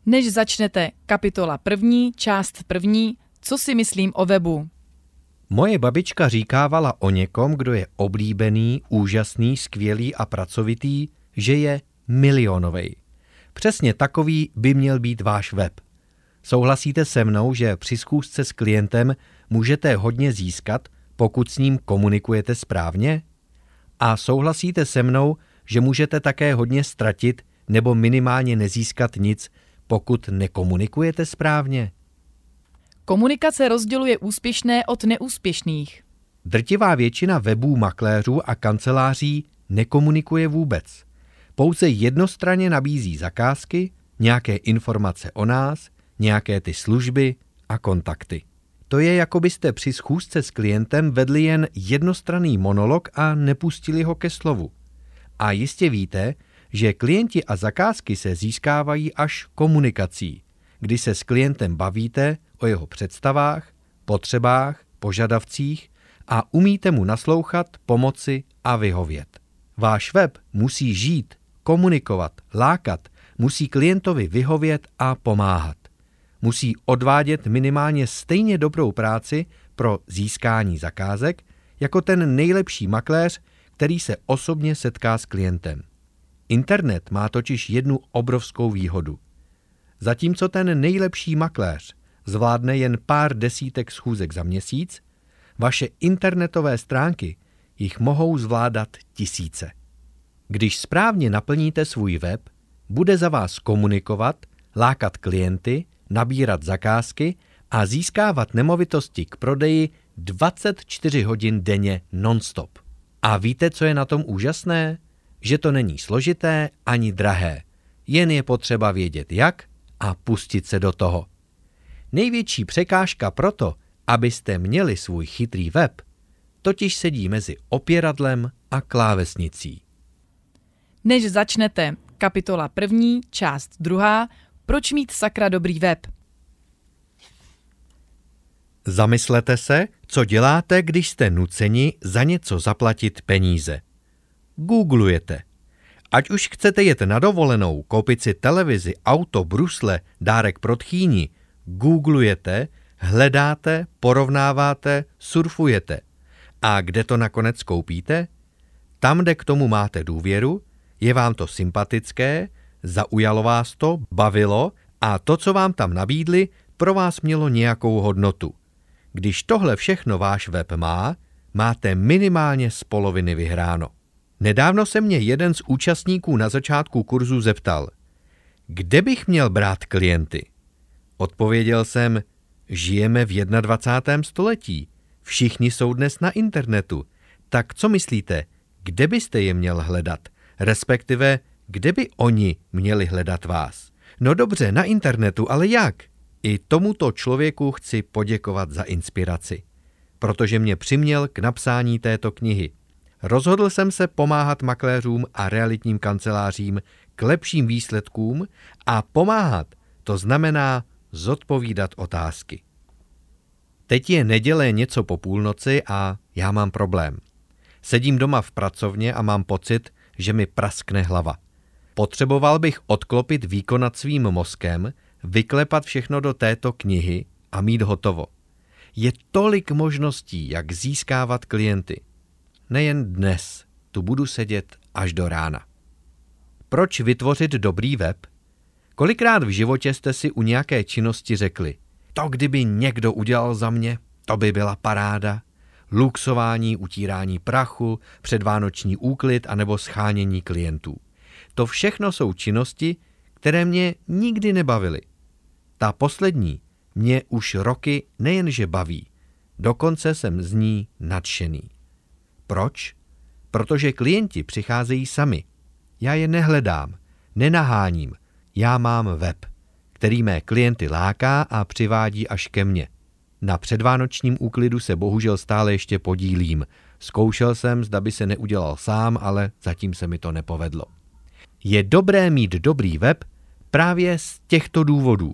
Než začnete, kapitola 1, část 1, co si myslím o webu. Moje babička říkávala o někom, kdo je oblíbený, úžasný, skvělý a pracovitý, že je milionovej. Přesně takový by měl být váš web. Souhlasíte se mnou, že při schůzce s klientem můžete hodně získat, pokud s ním komunikujete správně? A souhlasíte se mnou, že můžete také hodně ztratit nebo minimálně nezískat nic, pokud nekomunikujete správně? Komunikace rozděluje úspěšné od neúspěšných. Drtivá většina webů makléřů a kanceláří nekomunikuje vůbec. Pouze jednostranně nabízí zakázky, nějaké informace o nás, nějaké ty služby a kontakty. To je, jako byste při schůzce s klientem vedli jen jednostranný monolog a nepustili ho ke slovu. A jistě víte, že klienti a zakázky se získávají až komunikací, kdy se s klientem bavíte o jeho představách, potřebách, požadavcích a umíte mu naslouchat, pomoci a vyhovět. Váš web musí žít, komunikovat, lákat, musí klientovi vyhovět a pomáhat. Musí odvádět minimálně stejně dobrou práci pro získání zakázek, jako ten nejlepší makléř, který se osobně setká s klientem. Internet má totiž jednu obrovskou výhodu. Zatímco ten nejlepší makléř zvládne jen pár desítek schůzek za měsíc, vaše internetové stránky jich mohou zvládat tisíce. Když správně naplníte svůj web, bude za vás komunikovat, lákat klienty, nabírat zakázky a získávat nemovitosti k prodeji 24 hodin denně non-stop. A víte, co je na tom úžasné? Že to není složité ani drahé. Jen je potřeba vědět jak a pustit se do toho. Největší překážka proto, abyste měli svůj chytrý web, totiž sedí mezi opěradlem a klávesnicí. Než začnete, kapitola 1, část 2, proč mít sakra dobrý web? Zamyslete se, co děláte, když jste nuceni za něco zaplatit peníze. Googlujete. Ať už chcete jet na dovolenou, koupit si televizi, auto, brusle, dárek pro tchýni, googlujete, hledáte, porovnáváte, surfujete. A kde to nakonec koupíte? Tam, kde k tomu máte důvěru, je vám to sympatické, zaujalo vás to, bavilo a to, co vám tam nabídli, pro vás mělo nějakou hodnotu. Když tohle všechno váš web má, máte minimálně z poloviny vyhráno. Nedávno se mě jeden z účastníků na začátku kurzu zeptal, kde bych měl brát klienty? Odpověděl jsem, žijeme v 21. století, všichni jsou dnes na internetu, tak co myslíte, kde byste je měl hledat, respektive kde by oni měli hledat vás? No dobře, na internetu, ale jak? I tomuto člověku chci poděkovat za inspiraci, protože mě přiměl k napsání této knihy. Rozhodl jsem se pomáhat makléřům a realitním kancelářím k lepším výsledkům a pomáhat, to znamená zodpovídat otázky. Teď je neděle něco po půlnoci a já mám problém. Sedím doma v pracovně a mám pocit, že mi praskne hlava. Potřeboval bych odklopit výkon nad svým mozkem, vyklepat všechno do této knihy a mít hotovo. Je tolik možností, jak získávat klienty. Nejen dnes, tu budu sedět až do rána. Proč vytvořit dobrý web? Kolikrát v životě jste si u nějaké činnosti řekli, to kdyby někdo udělal za mě, to by byla paráda. Luxování, utírání prachu, předvánoční úklid anebo schánění klientů. To všechno jsou činnosti, které mě nikdy nebavily. Ta poslední mě už roky nejenže baví, dokonce jsem z ní nadšený. Proč? Protože klienti přicházejí sami. Já je nehledám, nenaháním. Já mám web, který mé klienty láká a přivádí až ke mně. Na předvánočním úklidu se bohužel stále ještě podílím. Zkoušel jsem, zda by se neudělal sám, ale zatím se mi to nepovedlo. Je dobré mít dobrý web právě z těchto důvodů.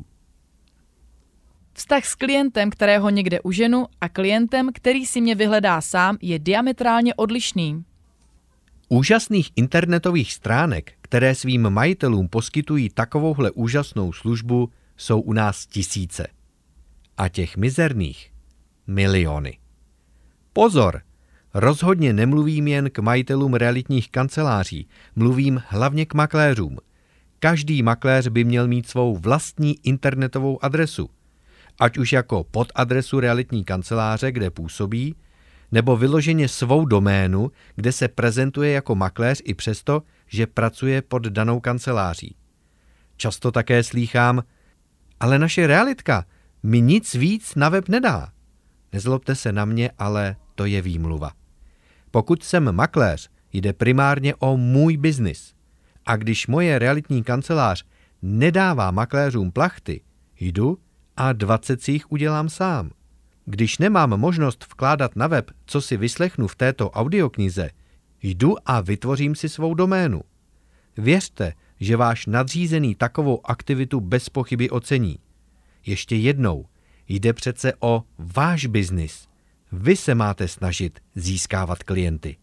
Vztah s klientem, kterého někde uženu, a klientem, který si mě vyhledá sám, je diametrálně odlišný. Úžasných internetových stránek, které svým majitelům poskytují takovouhle úžasnou službu, jsou u nás tisíce. A těch mizerných miliony. Pozor! Rozhodně nemluvím jen k majitelům realitních kanceláří, mluvím hlavně k makléřům. Každý makléř by měl mít svou vlastní internetovou adresu, ať už jako podadresu realitní kanceláře, kde působí, nebo vyloženě svou doménu, kde se prezentuje jako makléř i přesto, že pracuje pod danou kanceláří. Často také slýchám, ale naše realitka mi nic víc na web nedá. Nezlobte se na mě, ale to je výmluva. Pokud jsem makléř, jde primárně o můj biznis. A když moje realitní kancelář nedává makléřům plachty, jdu a 20 si jich udělám sám. Když nemám možnost vkládat na web, co si vyslechnu v této audioknize, jdu a vytvořím si svou doménu. Věřte, že váš nadřízený takovou aktivitu bez pochyby ocení. Ještě jednou, jde přece o váš biznis. Vy se máte snažit získávat klienty.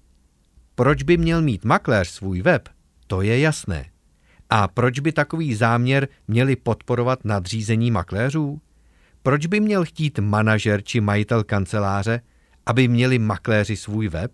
Proč by měl mít makléř svůj web? To je jasné. A proč by takový záměr měli podporovat nadřízení makléřů? Proč by měl chtít manažer či majitel kanceláře, aby měli makléři svůj web?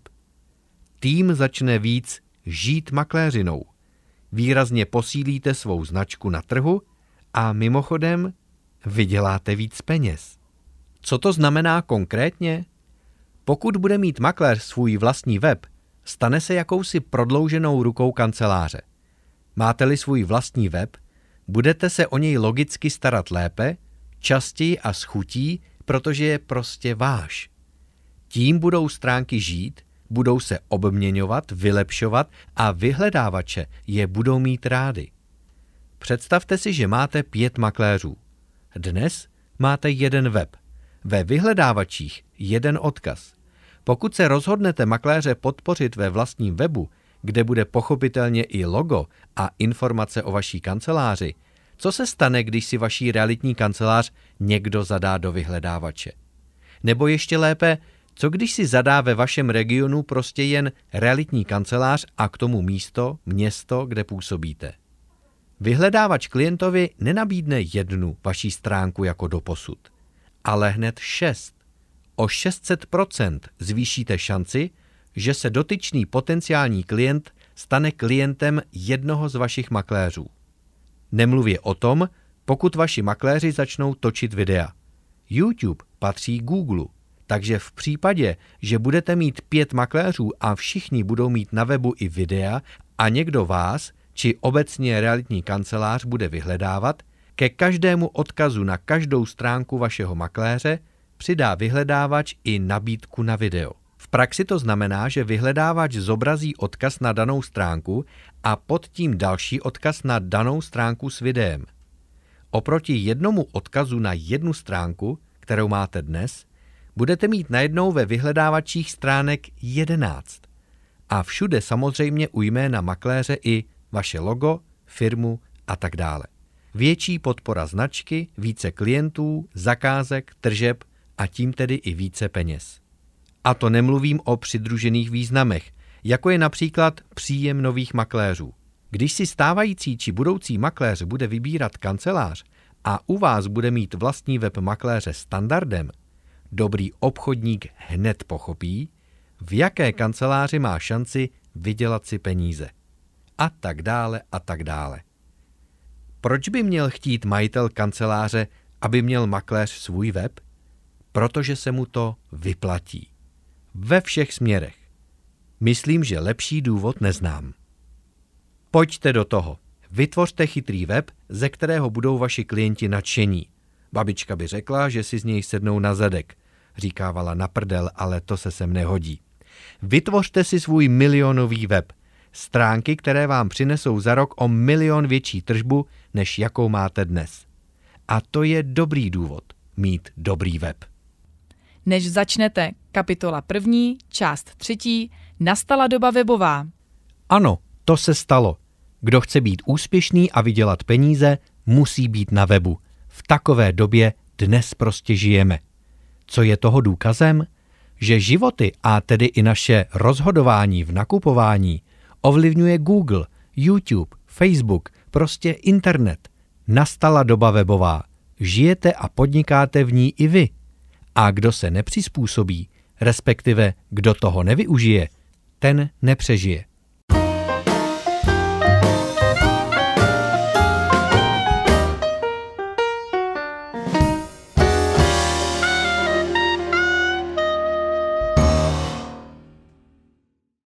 Tým začne víc žít makléřinou. Výrazně posílíte svou značku na trhu a mimochodem vyděláte víc peněz. Co to znamená konkrétně? Pokud bude mít makléř svůj vlastní web, stane se jakousi prodlouženou rukou kanceláře. Máte-li svůj vlastní web, budete se o něj logicky starat lépe, častěji a s chutí, protože je prostě váš. Tím budou stránky žít, budou se obměňovat, vylepšovat a vyhledávače je budou mít rády. Představte si, že máte 5 makléřů. Dnes máte jeden web. Ve vyhledávačích jeden odkaz. Pokud se rozhodnete makléře podpořit ve vlastním webu, kde bude pochopitelně i logo a informace o vaší kanceláři, co se stane, když si vaší realitní kancelář někdo zadá do vyhledávače? Nebo ještě lépe, co když si zadá ve vašem regionu prostě jen realitní kancelář a k tomu místo, město, kde působíte? Vyhledávač klientovi nenabídne jednu vaší stránku jako doposud, ale hned 6. O 600% zvýšíte šanci, že se dotyčný potenciální klient stane klientem jednoho z vašich makléřů. Nemluvě o tom, pokud vaši makléři začnou točit videa. YouTube patří Google, takže v případě, že budete mít 5 makléřů a všichni budou mít na webu i videa a někdo vás, či obecně realitní kancelář bude vyhledávat, ke každému odkazu na každou stránku vašeho makléře přidá vyhledávač i nabídku na video. V praxi to znamená, že vyhledávač zobrazí odkaz na danou stránku a pod tím další odkaz na danou stránku s videem. Oproti jednomu odkazu na jednu stránku, kterou máte dnes, budete mít najednou ve vyhledávačích stránek 11. A všude samozřejmě u jména makléře i vaše logo, firmu a tak dále. Větší podpora značky, více klientů, zakázek, tržeb a tím tedy i více peněz. A to nemluvím o přidružených významech, jako je například příjem nových makléřů. Když si stávající či budoucí makléř bude vybírat kancelář a u vás bude mít vlastní web makléře standardem, dobrý obchodník hned pochopí, v jaké kanceláři má šanci vydělat si peníze. A tak dále a tak dále. Proč by měl chtít majitel kanceláře, aby měl makléř svůj web? Protože se mu to vyplatí. Ve všech směrech. Myslím, že lepší důvod neznám. Pojďte do toho. Vytvořte chytrý web, ze kterého budou vaši klienti nadšení. Babička by řekla, že si z něj sednou na zadek. Říkávala na prdel, ale to se sem nehodí. Vytvořte si svůj milionový web. Stránky, které vám přinesou za rok o 1 milion větší tržbu, než jakou máte dnes. A to je dobrý důvod mít dobrý web. Než začnete, kapitola 1, část 3, nastala doba webová. Ano, to se stalo. Kdo chce být úspěšný a vydělat peníze, musí být na webu. V takové době dnes prostě žijeme. Co je toho důkazem? že životy a tedy i naše rozhodování v nakupování ovlivňuje Google, YouTube, Facebook, prostě internet. Nastala doba webová. Žijete a podnikáte v ní i vy. A kdo se nepřizpůsobí, respektive kdo toho nevyužije, ten nepřežije.